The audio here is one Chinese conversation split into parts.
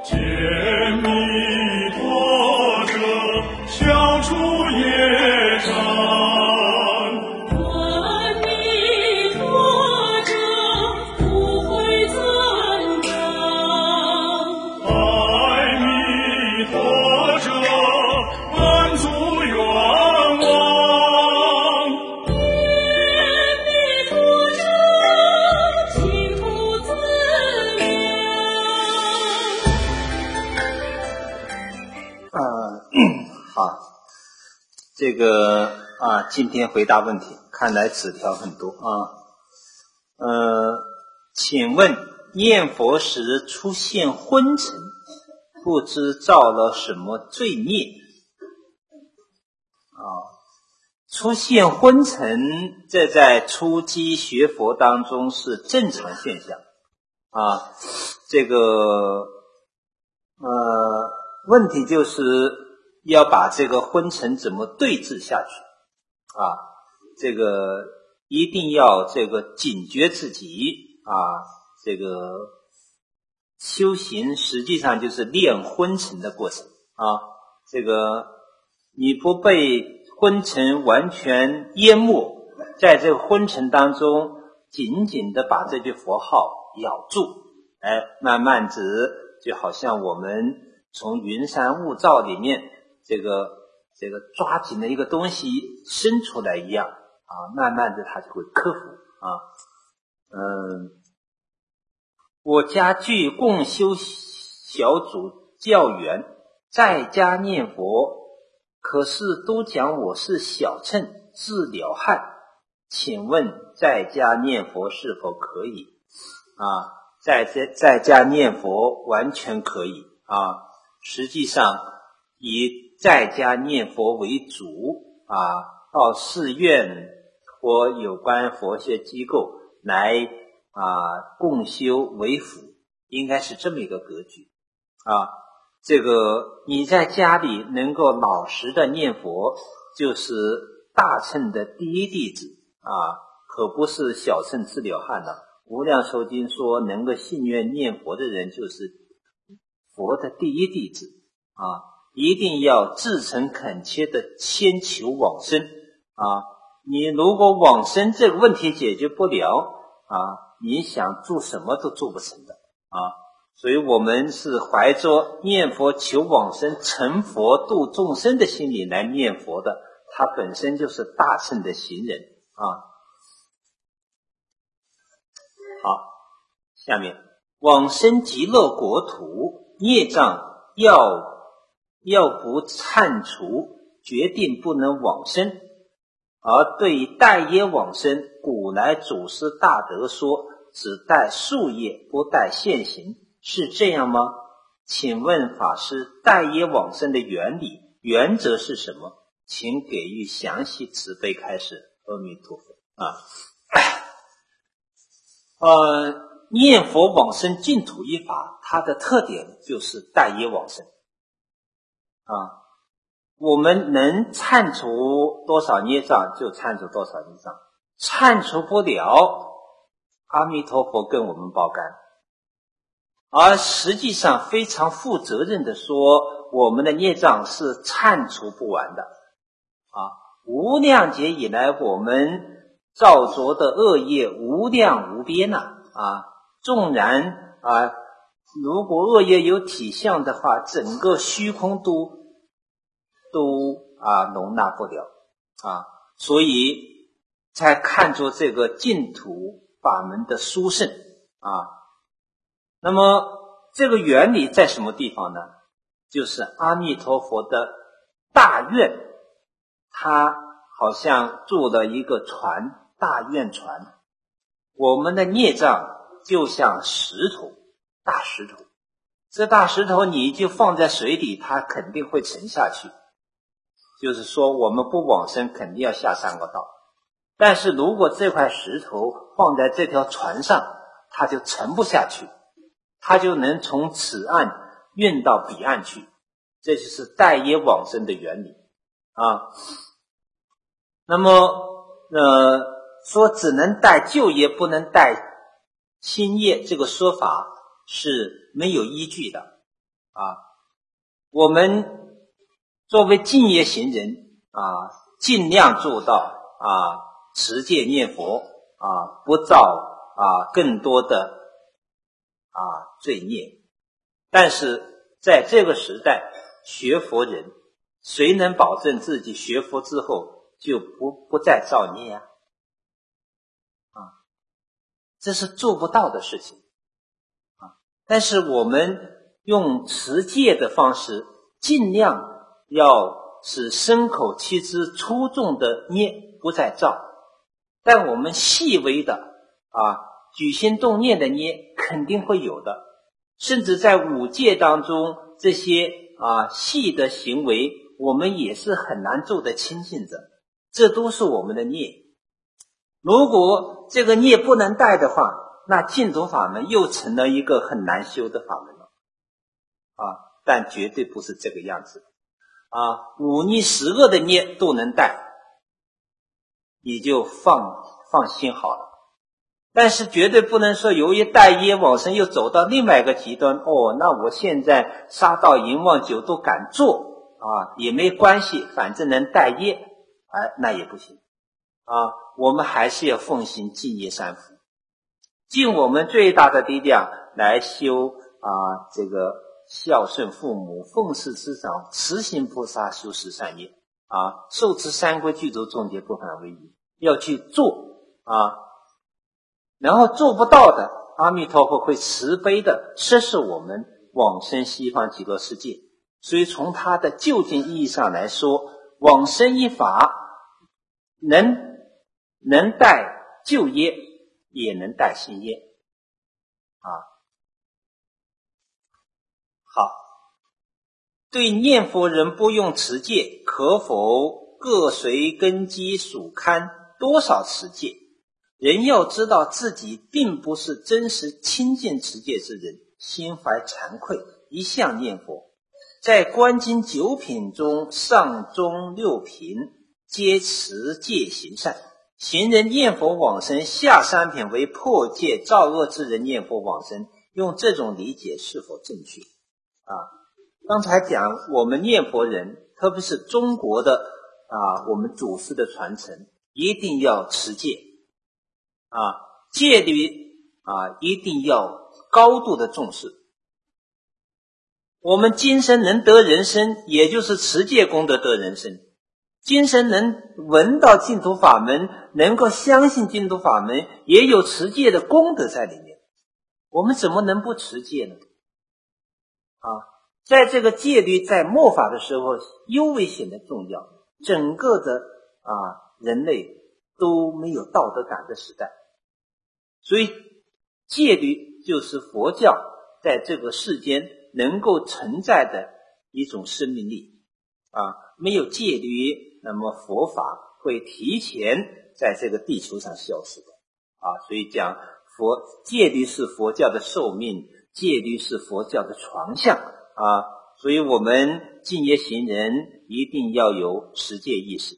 解弥陀者，消除业障。 阿弥陀者，不会增长。 阿弥陀者，满足愿望。 阿弥陀者，净土自好，这个今天回答问题，看来纸条很多请问念佛时出现昏沉，不知造了什么罪孽？出现昏沉，这在初机学佛当中是正常现象这个问题就是要把这个昏沉怎么对治下去这个一定要这个警觉自己这个修行实际上就是练昏沉的过程这个你不被昏沉完全淹没，在这个昏沉当中紧紧的把这句佛号咬住，慢慢子就好像我们从云山雾罩里面这个抓紧的一个东西伸出来一样慢慢的它就会克服我家具共修小组教员在家念佛，可是都讲我是小乘治疗汉，请问在家念佛是否可以在家念佛完全可以实际上以在家念佛为主到寺院或有关佛学机构来共修为辅，应该是这么一个格局这个你在家里能够老实的念佛，就是大乘的第一弟子可不是小乘治疗汉了。无量寿经说能够信愿念佛的人就是佛的第一弟子一定要至诚恳切的千求往生你如果往生这个问题解决不了你想做什么都做不成的所以我们是怀着念佛求往生成佛度众生的心理来念佛的，它本身就是大乘的行人好，下面往生极乐国土，业障要不忏除，决定不能往生。而对于带业往生，古来祖师大德说只带宿业不带现行，是这样吗？请问法师，带业往生的原理原则是什么？请给予详细慈悲开示。阿弥陀佛念佛往生净土一法，它的特点就是带业往生我们能忏除多少孽障就忏除多少孽障，忏除不了，阿弥陀佛跟我们包干。而实际上非常负责任的说，我们的孽障是忏除不完的无量劫以来我们造作的恶业无量无边纵然如果恶业有体相的话，整个虚空都容纳不了所以才看作这个净土法门的殊胜那么这个原理在什么地方呢？就是阿弥陀佛的大愿，他好像做了一个船，大愿船。我们的孽障就像石头，大石头，这大石头你就放在水里，它肯定会沉下去。就是说我们不往生肯定要下三个道，但是如果这块石头放在这条船上，它就沉不下去，它就能从此岸运到彼岸去，这就是带业往生的原理那么说只能带旧业不能带新业，这个说法是没有依据的我们作为敬业行人尽量做到持戒念佛不造更多的罪孽。但是在这个时代，学佛人谁能保证自己学佛之后就不再造孽这是做不到的事情但是我们用持戒的方式，尽量要使身口七支粗重的孽不再造，但我们细微的举心动念的孽肯定会有的，甚至在五戒当中，这些细的行为我们也是很难做得清净的，这都是我们的孽。如果这个孽不能带的话，那净土法门又成了一个很难修的法门了但绝对不是这个样子五逆十恶的孽都能带，你就放心好了。但是绝对不能说由于带业往生又走到另外一个极端那我现在杀盗淫妄酒都敢做也没关系，反正能带业那也不行我们还是要奉行净业三福，尽我们最大的力量来修这个孝顺父母、奉事师长、慈行菩萨、修十善业受持三规具足众戒不反为宜，要去做然后做不到的，阿弥陀佛会慈悲的摄受我们往生西方极乐世界。所以从它的究竟意义上来说，往生一法能带旧业，也能带新业好，对念佛人不用持戒，可否各随根基属堪多少持戒？人要知道自己并不是真实亲近持戒之人，心怀惭愧，一向念佛。在观经九品中，上中六品皆持戒行善，行人念佛往生，下三品为破戒造恶之人念佛往生，用这种理解是否正确刚才讲我们念佛人，特别是中国的我们祖师的传承，一定要持戒戒律一定要高度的重视。我们今生能得人生，也就是持戒功德得人生。今生能闻到净土法门，能够相信净土法门，也有持戒的功德在里面。我们怎么能不持戒呢在这个戒律在末法的时候尤为显得重要，整个的人类都没有道德感的时代，所以戒律就是佛教在这个世间能够存在的一种生命力没有戒律，那么佛法会提前在这个地球上消失的所以讲戒律是佛教的寿命，戒律是佛教的床相所以我们敬业行人一定要有持戒意识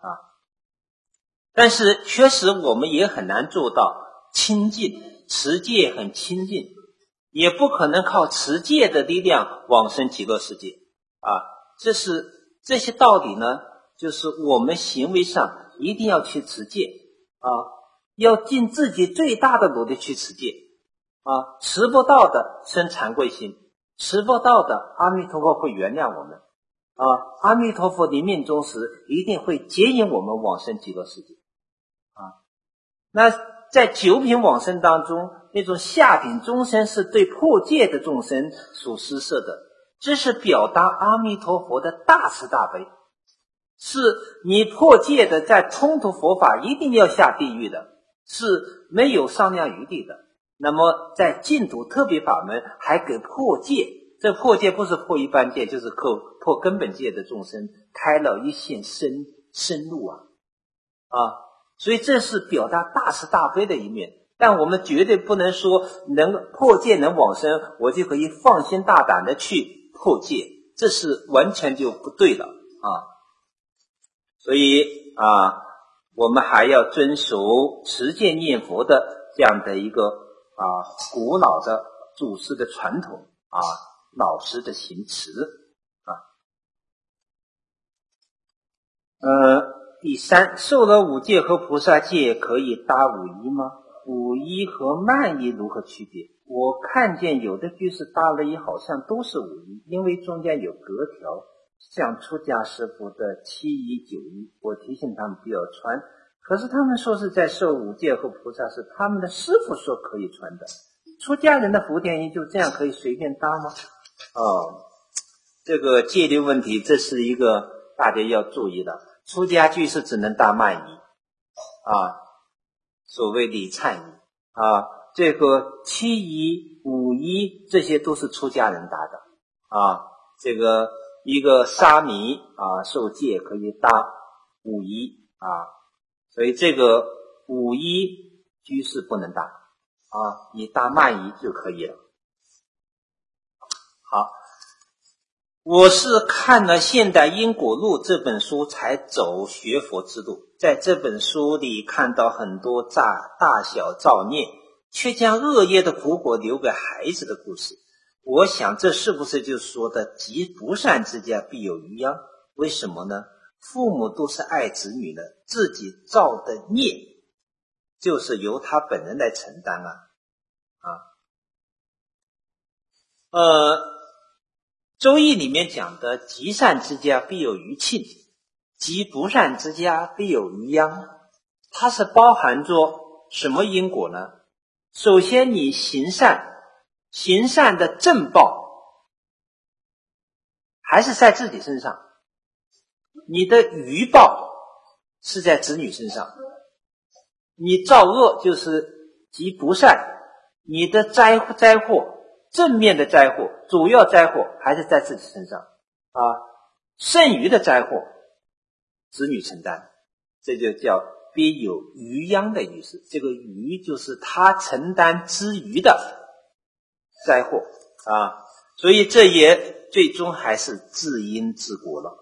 但是确实我们也很难做到清净，持戒很清净，也不可能靠持戒的力量往生极乐世界这些道理呢，就是我们行为上一定要去持戒要尽自己最大的努力去持戒持不到的生惭愧心，持不到的阿弥陀佛会原谅我们阿弥陀佛临命终时一定会接引我们往生极乐世界那在九品往生当中，那种下品众生是对破戒的众生所施设的，这是表达阿弥陀佛的大慈大悲，是你破戒的在冲突佛法一定要下地狱的，是没有商量余地的。那么在净土特别法门还给破戒，这破戒不是破一般戒，就是破根本戒的众生开了一线生路所以这是表达大慈大悲的一面。但我们绝对不能说能破戒能往生，我就可以放心大胆的去破戒，这是完全就不对的所以我们还要遵守持戒念佛的这样的一个古老的祖师的传统老实的行持啊。第三，受了五戒和菩萨戒可以搭五衣吗？五衣和慢衣如何区别？我看见有的居士搭了衣好像都是五衣，因为中间有格条，像出家师父的七衣九衣，我提醒他们不要穿，可是他们说是在受五戒和菩萨是他们的师父说可以穿的，出家人的福田衣就这样可以随便搭吗？这个戒律问题，这是一个大家要注意的。出家居士只能搭慢衣所谓礼忏衣这个七衣五衣这些都是出家人搭的这个一个沙弥受戒可以搭五衣所以这个五衣居士不能搭你搭慢衣就可以了。好，我是看了《现代因果录》这本书才走学佛之路，在这本书里看到很多大小造孽，却将恶业的苦果留给孩子的故事。我想这是不是就说的积不善之家必有余殃？为什么呢？父母都是爱子女的，自己造的孽就是由他本人来承担周易里面讲的积善之家必有余庆，积不善之家必有余殃，它是包含着什么因果呢？首先你行善的正报还是在自己身上，你的余报是在子女身上。你造恶就是积不善，你的灾祸正面的灾祸主要灾祸还是在自己身上剩余的灾祸子女承担，这就叫必有余殃的意思。这个余就是他承担之余的灾祸所以这也最终还是自因自果了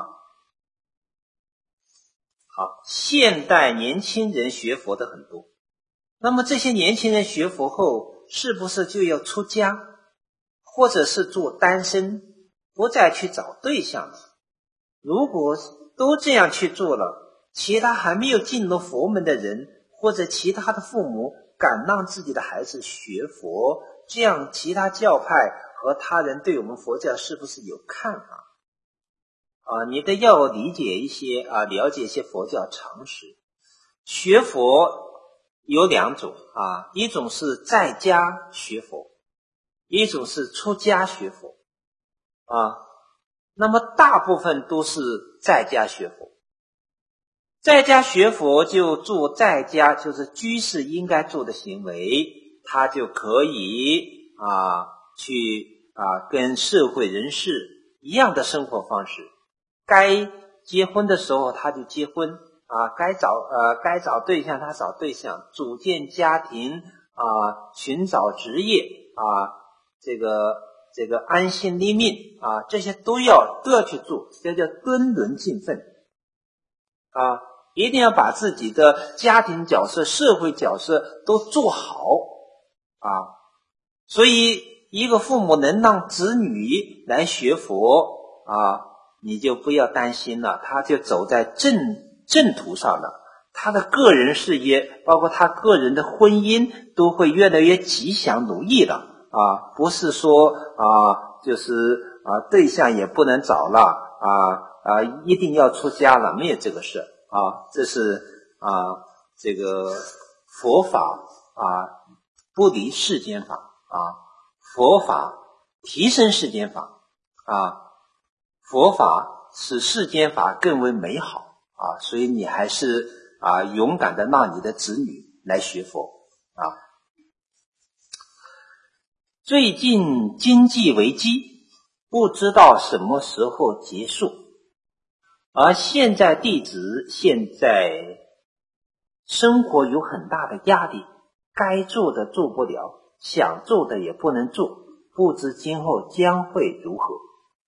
好，现代年轻人学佛的很多，那么这些年轻人学佛后是不是就要出家，或者是做单身，不再去找对象了？如果都这样去做了，其他还没有进入佛门的人，或者其他的父母敢让自己的孩子学佛，这样其他教派和他人对我们佛教是不是有看法你得要理解一些了解一些佛教常识。学佛有两种一种是在家学佛，一种是出家学佛那么大部分都是在家学佛。在家学佛就做在家就是居士应该做的行为，他就可以去跟社会人士一样的生活方式，该结婚的时候他就结婚该找对象他找对象，组建家庭寻找职业这个安心立命这些都要去做，这叫敦伦尽分一定要把自己的家庭角色社会角色都做好所以一个父母能让子女来学佛你就不要担心了，他就走在正途上了，他的个人事业包括他个人的婚姻都会越来越吉祥如意了不是说就是对象也不能找了一定要出家了，没有这个事这是这个佛法不离世间法佛法提升世间法佛法使世间法更为美好所以你还是勇敢的让你的子女来学佛最近经济危机不知道什么时候结束，而现在弟子现在生活有很大的压力，该做的做不了，想做的也不能做，不知今后将会如何。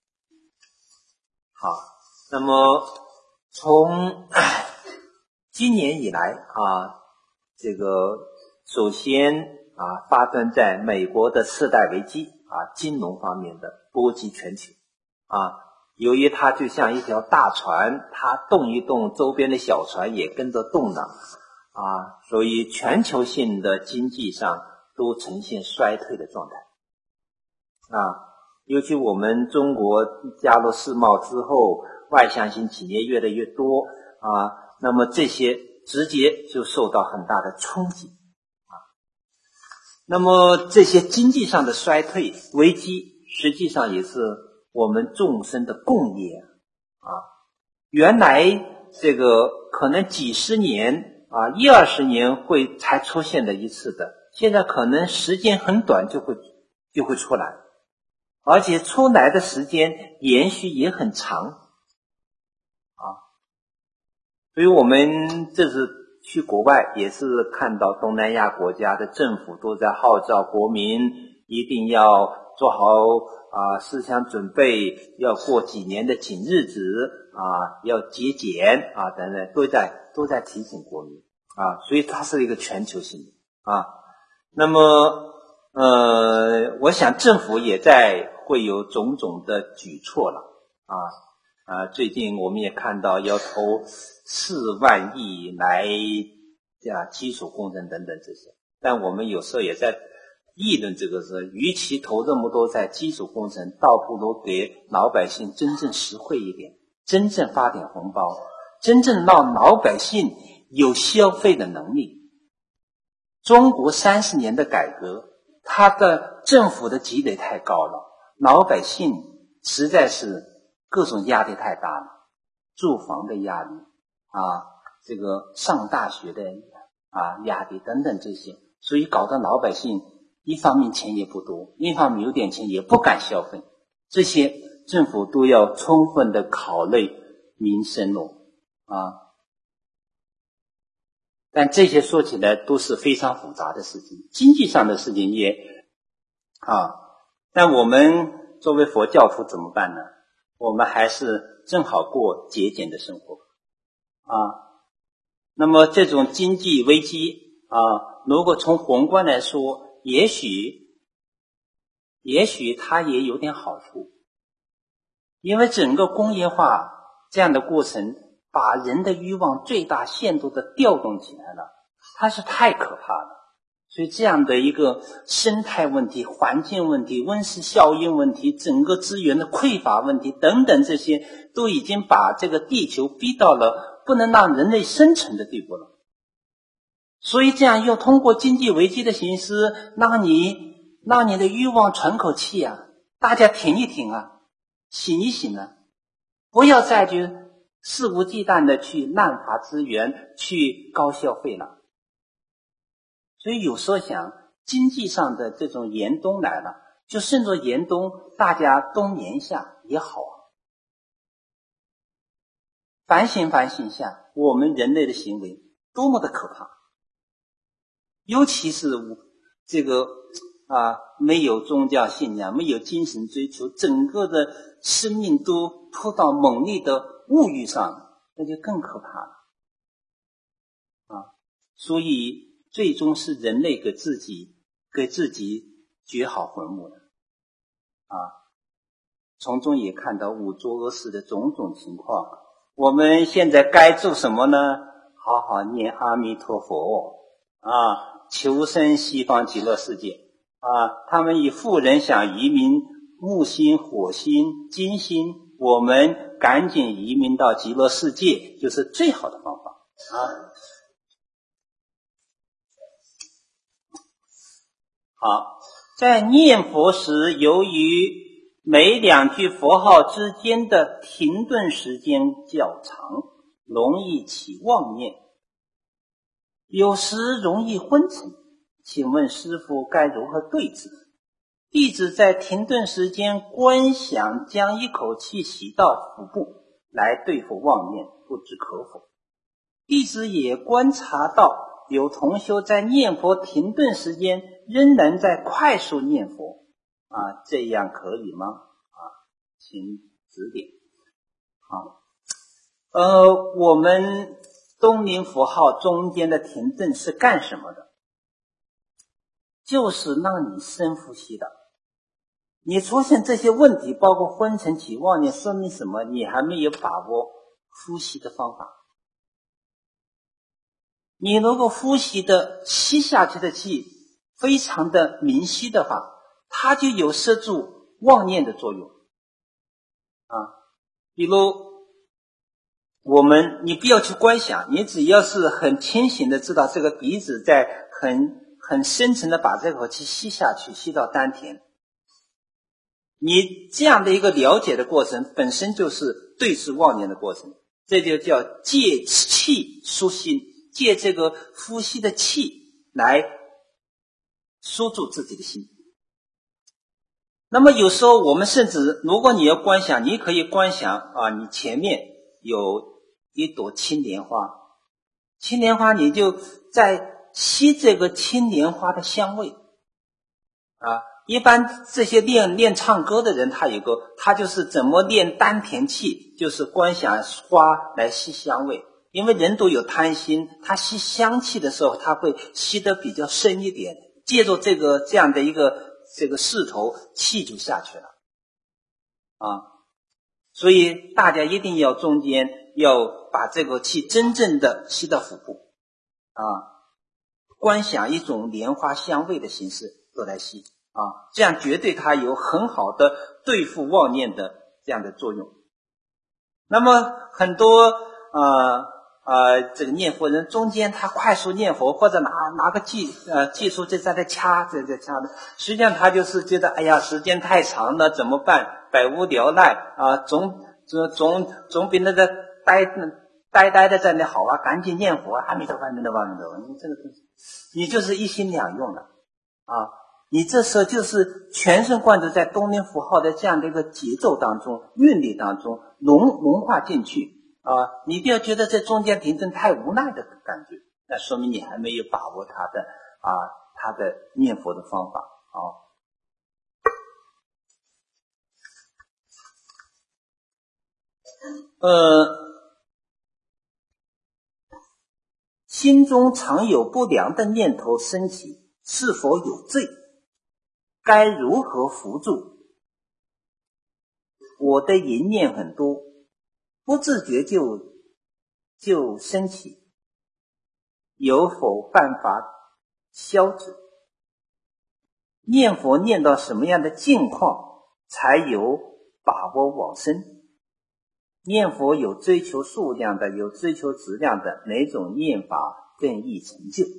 好，那么从今年以来这个首先发生在美国的次贷危机金融方面的波及全球由于它就像一条大船，它动一动，周边的小船也跟着动了所以全球性的经济上都呈现衰退的状态尤其我们中国加入世贸之后，外向型企业越来越多那么这些直接就受到很大的冲击那么这些经济上的衰退危机，实际上也是我们众生的共业原来这个可能几十年10-20年才出现的一次的，现在可能时间很短就会出来，而且出来的时间延续也很长所以我们这次去国外也是看到东南亚国家的政府都在号召国民一定要做好思想准备，要过几年的紧日子要节俭等等，都在提醒国民所以它是一个全球性的那么我想政府也会有种种的举措了最近我们也看到要投4万亿来基础工程等等这些，但我们有时候也在议论这个是，与其投这么多在基础工程，倒不如给老百姓真正实惠一点，真正发点红包，真正让老百姓有消费的能力。中国30年的改革，它的政府的积累太高了，老百姓实在是各种压力太大了，住房的压力这个上大学的压力等等这些，所以搞得老百姓一方面钱也不多，另一方面有点钱也不敢消费，这些政府都要充分的考虑民生但这些说起来都是非常复杂的事情，经济上的事情也但我们作为佛教徒怎么办呢？我们还是正好过节俭的生活那么这种经济危机如果从宏观来说，也许它也有点好处，因为整个工业化这样的过程把人的欲望最大限度的调动起来了，它是太可怕了。所以这样的一个生态问题、环境问题、温室效应问题、整个资源的匮乏问题等等，这些都已经把这个地球逼到了不能让人类生存的地步了。所以这样又通过经济危机的形式，让你的欲望喘口气大家停一停醒一醒不要再去肆无忌惮的去滥伐资源，去高消费了。所以有时候想，经济上的这种严冬来了，就顺着严冬，大家冬眠一下也好反省反省一下我们人类的行为多么的可怕，尤其是这个没有宗教信仰，没有精神追求，整个的生命都扑到猛烈的物欲上，那就更可怕了所以最终是人类给自己掘好坟墓了从中也看到五浊恶世的种种情况。我们现在该做什么呢？好好念阿弥陀佛求生西方极乐世界他们以富人想移民木星、火星、金星，我们赶紧移民到极乐世界，就是最好的方法好，在念佛时，由于每2句佛号之间的停顿时间较长，容易起妄念，有时容易昏沉，请问师父该如何对治？弟子在停顿时间观想将一口气吸到腹部来对付妄念，不知可否？弟子也观察到有同修在念佛停顿时间仍然在快速念佛这样可以吗？请指点。我们东林佛号中间的停顿是干什么的？就是让你深呼吸的。 你出现这些问题，包括昏沉起妄念，说明什么？你还没有把握呼吸的方法。你如果呼吸的吸下去的气非常的明晰的话，它就有摄住妄念的作用比如你不要去观想，你只要是很清醒的知道这个鼻子在很深层的把这口气吸下去，吸到丹田。你这样的一个了解的过程本身就是对治妄念的过程，这就叫借气舒心，借这个呼吸的气来舒住自己的心。那么有时候我们甚至如果你要观想，你可以观想你前面有一朵青莲花，青莲花你就在吸这个青莲花的香味一般这些练唱歌的人，他就是怎么练丹田气，就是观想花来吸香味。因为人都有贪心，他吸香气的时候，他会吸得比较深一点，借助这样的一个势头，气就下去了所以大家一定要中间要把这个气真正的吸到腹部观想一种莲花香味的形式都来吸这样绝对它有很好的对付妄念的这样的作用。那么很多这个念佛人中间他快速念佛，或者拿个技术在这掐的，实际上他就是觉得哎呀时间太长了怎么办，百无聊赖总比那个呆的在那好赶紧念佛，阿弥陀佛阿弥陀佛阿弥陀佛，你这个你就是一心两用了你这时候就是全神贯注在东林符号的这样的一个节奏当中，韵律当中融化进去你不要觉得这中间停顿太无奈的感觉，那说明你还没有把握他的念佛的方法心中常有不良的念头升起，是否有罪？该如何扶住？我的淫念很多，不自觉就升起，有否办法消止？念佛念到什么样的境况才有把握往生？念佛有追求数量的，有追求质量的，哪种念法更易成就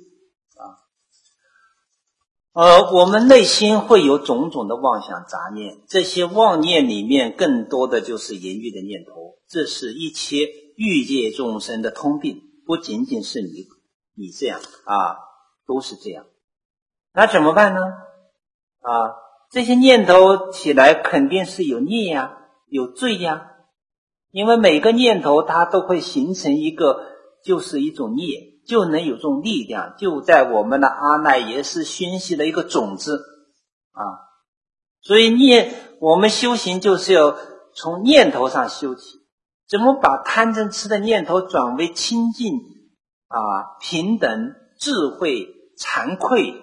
我们内心会有种种的妄想杂念，这些妄念里面更多的就是淫欲的念头，这是一切欲界众生的通病，不仅仅是你这样都是这样。那怎么办呢这些念头起来肯定是有孽有罪因为每个念头它都会形成就是一种孽，就能有这种力量，就在我们的阿赖耶识熏习的一个种子所以我们修行就是要从念头上修起，怎么把贪嗔痴的念头转为清净平等、智慧、惭愧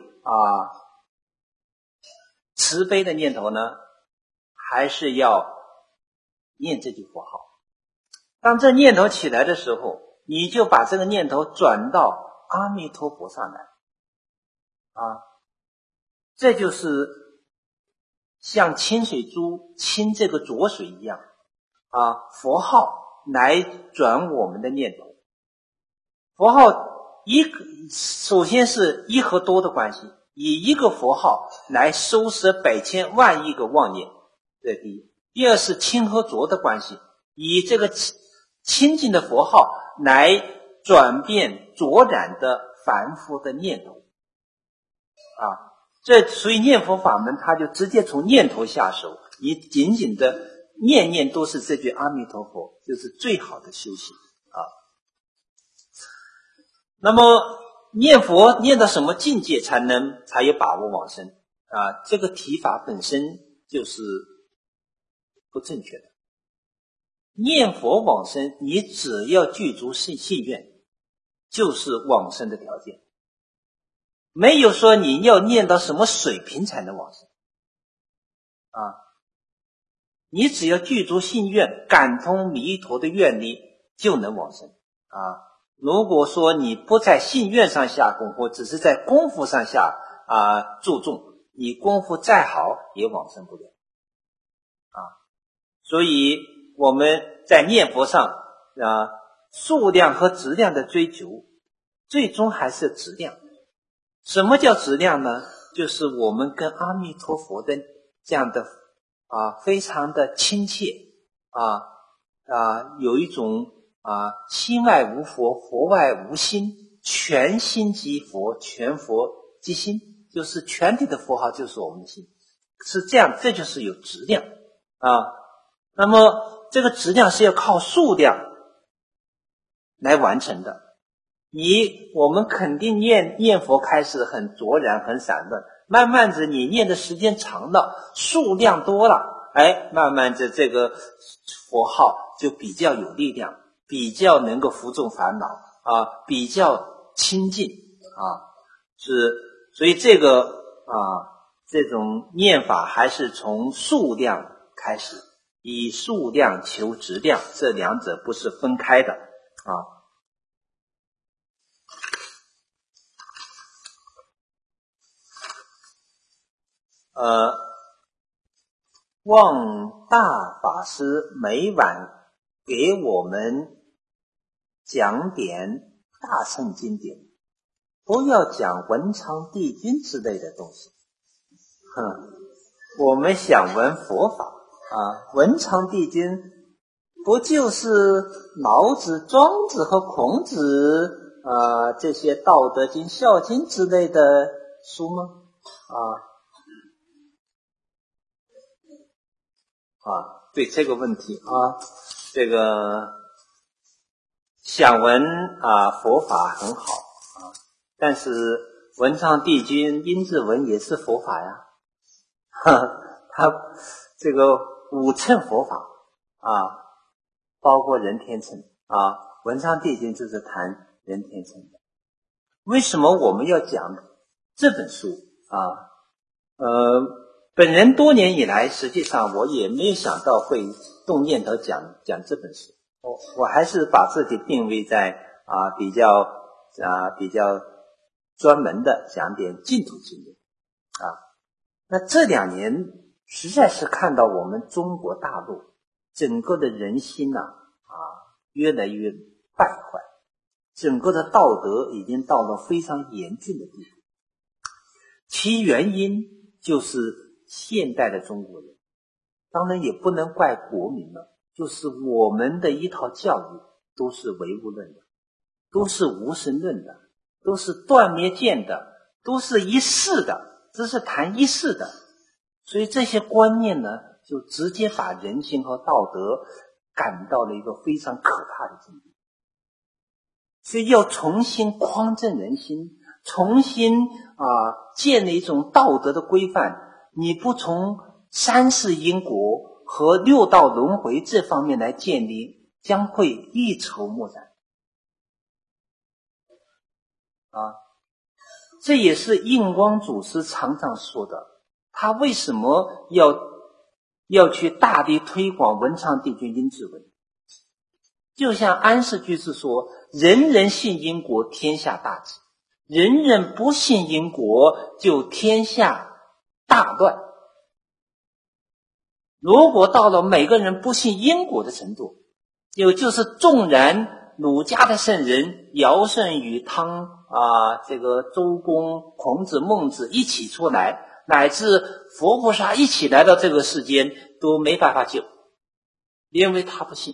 慈悲的念头呢？还是要念这句佛号。当这念头起来的时候，你就把这个念头转到阿弥陀佛上来这就是像清水珠清这个浊水一样佛号来转我们的念头。佛号首先是一和多的关系，以一个佛号来收摄百千万亿个妄念，这第一。第二是清和浊的关系，以这个清净的佛号来转变浊染的凡夫的念头这所以念佛法门它就直接从念头下手，你仅仅的念念都是这句阿弥陀佛，就是最好的修行那么念佛念到什么境界才有把握往生这个提法本身就是不正确的。念佛往生，你只要具足信愿，就是往生的条件，没有说你要念到什么水平才能往生你只要具足信愿，感通弥陀的愿力，就能往生如果说你不在信愿上下功夫，只是在功夫上下注重，你功夫再好也往生不了所以我们在念佛上数量和质量的追求，最终还是质量。什么叫质量呢？就是我们跟阿弥陀佛的这样的非常的亲切有一种心外无佛，佛外无心，全心即佛，全佛即心，就是全体的佛号就是我们的心，是这样，这就是有质量那么这个质量是要靠数量来完成的。我们肯定念佛开始很卓然很散乱，慢慢的你念的时间长了，数量多了，慢慢的这个佛号就比较有力量，比较能够伏众烦恼比较亲近所以这个这种念法还是从数量开始，以数量求质量，这两者不是分开的望大法师每晚给我们讲点大乘经典，不要讲文昌帝君之类的东西我们想闻佛法文昌帝君不就是老子、庄子和孔子这些道德经、孝经之类的书吗对这个问题这个想闻佛法很好但是文昌帝君、阴骘文也是佛法呀他这个五乘佛法包括人天乘文昌帝君就是谈人天乘的。为什么我们要讲这本书本人多年以来，实际上我也没有想到会动念头讲这本书。我还是把自己定位在比较专门的讲点净土经典那这2年实在是看到我们中国大陆整个的人心越来越败坏，整个的道德已经到了非常严峻的地步。其原因就是现代的中国人，当然也不能怪国民了，就是我们的一套教育都是唯物论的，都是无神论的，都是断灭见的，都是一世的，这是谈一世的。所以这些观念呢，就直接把人性和道德赶到了一个非常可怕的境地。所以要重新匡正人心，重新建立一种道德的规范。你不从三世因果和六道轮回这方面来建立，将会一筹莫展这也是印光祖师常常说的，他为什么要去大力推广文昌帝君阴骘文。就像安世居士说，人人信因果，天下大治；人人不信因果，就天下大乱。如果到了每个人不信因果的程度，也就是纵然儒家的圣人尧舜禹汤这个周公孔子孟子一起出来，乃至佛菩萨一起来到这个世间，都没办法救，因为他不信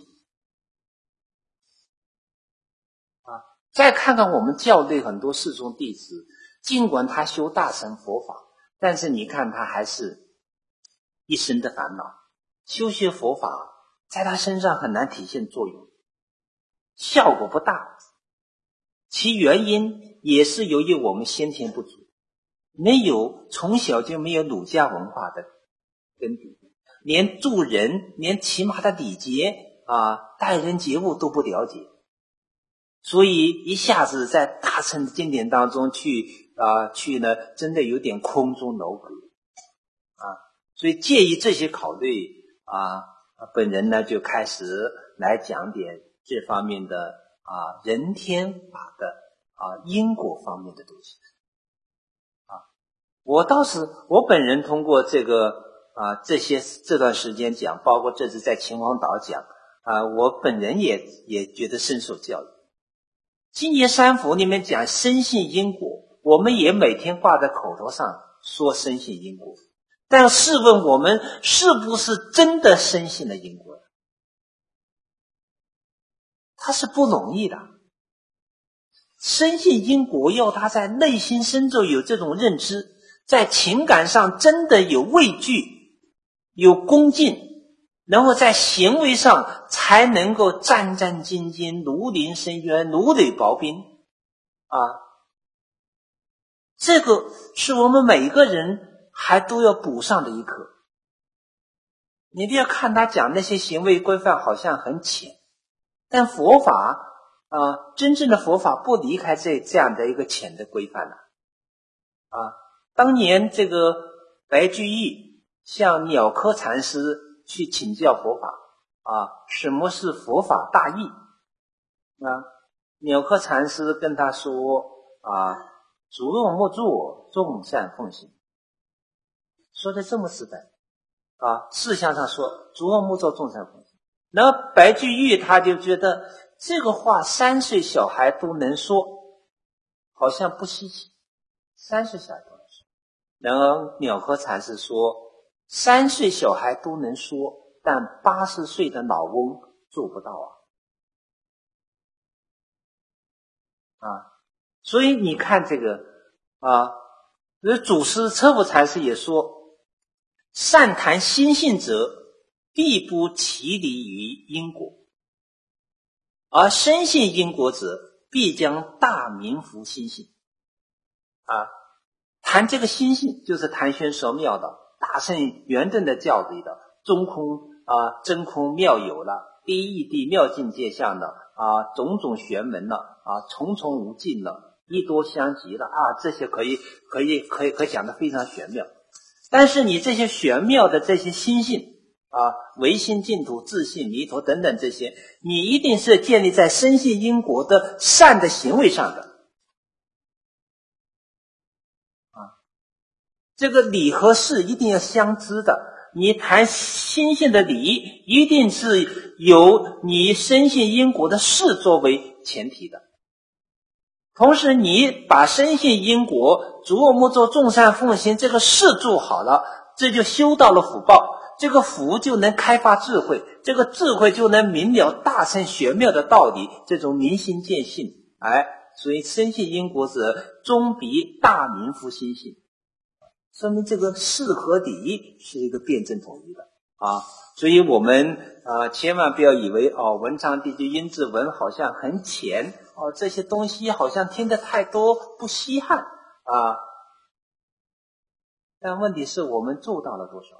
再看看我们教内很多世宗弟子，尽管他修大乘佛法，但是你看他还是一生的烦恼，修学佛法在他身上很难体现作用，效果不大。其原因也是由于我们先天不足，从小就没有儒家文化的根底，连助人连起码的礼节待人接物都不了解，所以一下子在大乘的经典当中去呢，真的有点空中楼阁所以介于这些考虑本人呢就开始来讲点这方面的人天法的因果方面的东西。我本人通过这段时间讲，包括这次在秦皇岛讲我本人也觉得深受教育。净业三福里面讲深信因果，我们也每天挂在口头上说深信因果，但试问我们是不是真的深信了因果？它是不容易的。深信因果要他在内心深处有这种认知，在情感上真的有畏惧，有恭敬，然后在行为上才能够战战兢兢，如临深渊，如履薄冰这个是我们每个人还都要补上的一课。你不要看他讲那些行为规范好像很浅，但佛法真正的佛法不离开这样的一个浅的规范当年这个白居易向鸟窠禅师去请教佛法什么是佛法大义鸟窠禅师跟他说诸恶莫作，众善奉行，说的这么实在事项上说诸恶莫作，众善奉行。然后白居易他就觉得这个话3岁小孩都能说，好像不稀奇，3岁小孩都能说。然后鸟窠禅师说3岁小孩都能说，但80岁的老翁做不到所以你看这个祖师车夫禅师也说，善谈心性者必不其离于因果，而深信因果者必将大明伏心性谈这个心性就是谈玄说妙的大乘圆顿的教理的中空真空妙有了，第一义谛妙境界相的种种玄门了重重无尽了，一多相及了这些可以讲得非常玄妙。但是你这些玄妙的这些心性唯心净土、自性弥陀等等这些，你一定是建立在深信因果的善的行为上的这个理和事一定要相知的。你谈心性的理，一定是由你深信因果的事作为前提的。同时你把深信因果、诸恶莫作、众善奉行这个事做好了，这就修到了福报，这个福就能开发智慧，这个智慧就能明了大乘玄妙的道理，这种明心见性所以深信因果者终必大明伏心性，说明这个事和理是一个辩证统一的所以我们千万不要以为文昌帝君阴骘文好像很浅这些东西好像听得太多不稀罕但问题是我们做到了多少？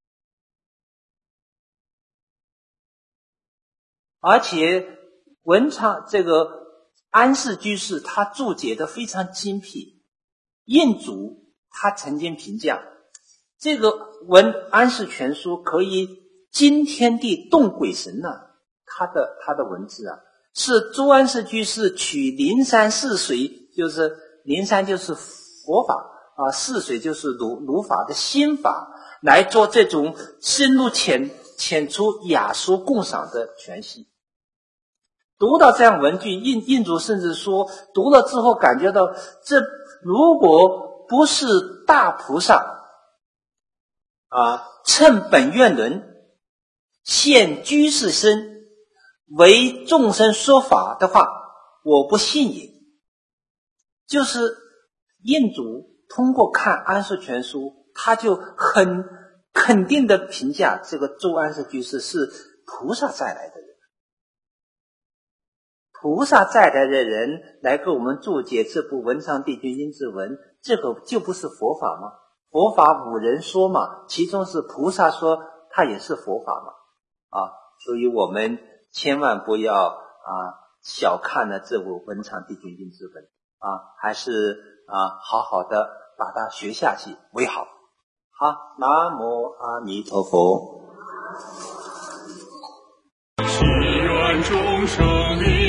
而且文昌这个安世居士他注解的非常精辟，印祖他曾经评价这个安世全书可以惊天地动鬼神他的文字是朱安世居士取灵山寺水，就是灵山就是佛法寺水就是儒法的心法，来做这种深入浅出雅俗共赏的诠释。读到这样文句，印祖甚至说读了之后感觉到，这如果不是大菩萨乘本愿轮现居士身为众生说法的话，我不信也。就是印祖通过看安世全书，他就很肯定的评价这个周安世居士是菩萨再来的人，菩萨再来的人来给我们注解这部文昌帝君阴骘文，这个就不是佛法吗？佛法5人说嘛，其中是菩萨说，它也是佛法嘛所以我们千万不要小看了这部文昌帝君阴骘文还是好好的把它学下去为好。 好，南无阿弥陀佛。 祈愿众生离